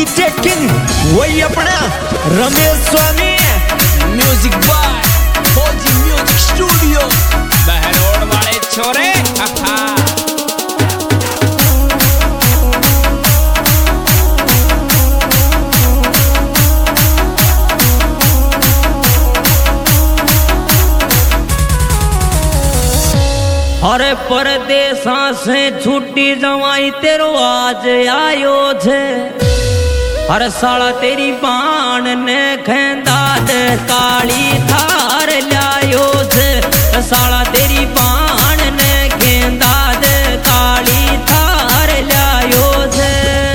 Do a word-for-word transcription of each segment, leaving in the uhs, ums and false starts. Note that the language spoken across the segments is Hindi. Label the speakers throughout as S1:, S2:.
S1: डीजे किंग वही अपना Ramesh Swami,
S2: music by Fauji music studio Behror वाले छोरे।
S3: अरे परदेसा से छुट्टी जवाई तेरो आज आयो छे। हर साला तेरी बाण ने खेंदा दे काली थार लायो छे। साला तेरी बाण ने खेंदा दे काली थार लायो छे।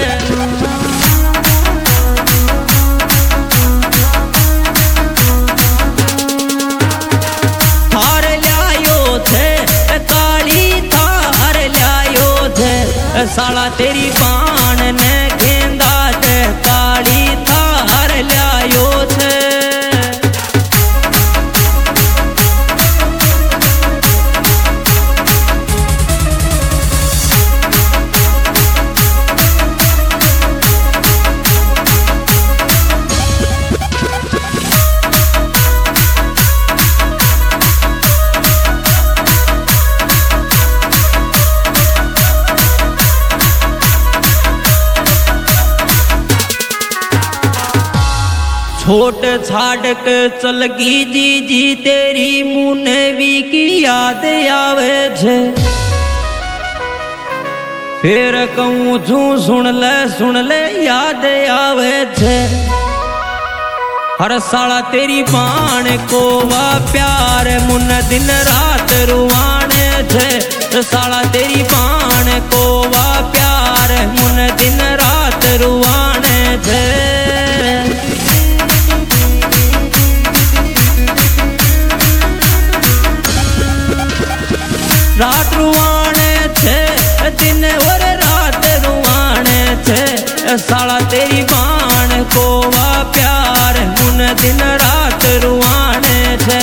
S3: थार लायो छे काली थार लायो छे। साला तेरी बाण ने खेंदा दे काली थार लायो छे। छोट छाड़ के चल गी जी जी तेरी मुनवी की याद आवे छे। फिर कहूँ छू सुन ले सुन ले याद आवे छे। हर साला तेरी बाण को वा प्यार मुन दिन रात रुवाने छे। साला तेरी बाण को वा प्यार मुन दिन रात रुवाने छे। रात रुवाने छे दिन और रात रुवाने छे। साला तेरी बाण को वा प्यार मुन दिन रात रुवाने छे।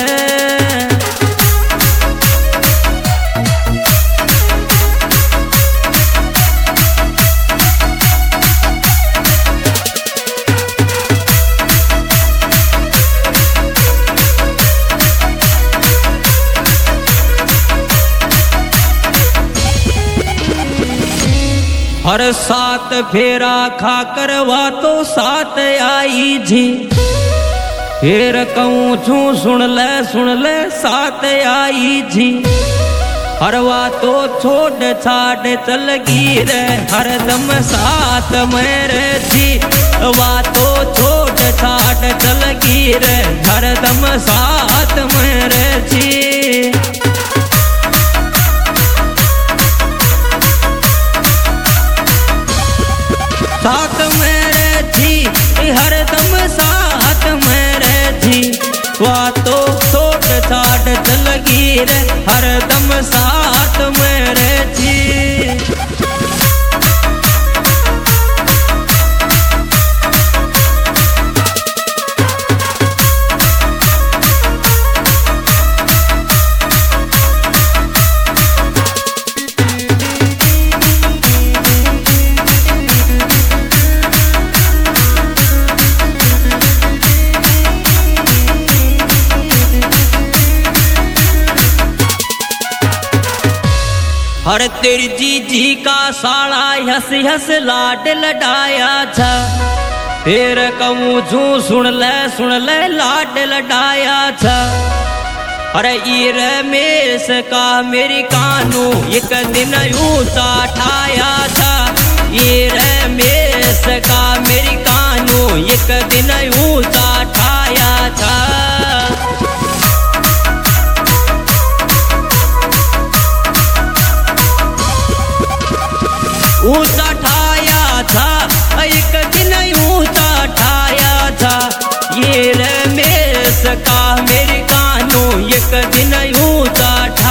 S3: हर सात फेरा खा करवा तो सात आई जी। फिर कहूँ छू सुन ले सुन ले सात आई जी। हर वा तो छोड़ छाड़ चल गी रे हरदम साथ मेरे जी। वा तो छोड़ छाड़ चल गी रे हरदम साथ मेरे जी। साथ मेरे जी हरदम साथ मेरे जी। वा तो छोड़ छाड़ चल गी रे हरदम साथ मेरे जी। हर तेरी जीजी का साला हंस हंस लाड लडाया था। फिर कहूँ छू सुन ले सुन ले लाड लडाया था। अरे ये रमेश का मेरी कानू एक दिन ऊंचा ठाया था। ये रमेश का मेरी कानू एक दिन ऊंचा ठाया था। ऊंचा ठाया था एक दिन ऊंचा ठाया था। ये रमेश का मेरे कानू एक दिन ऊंचा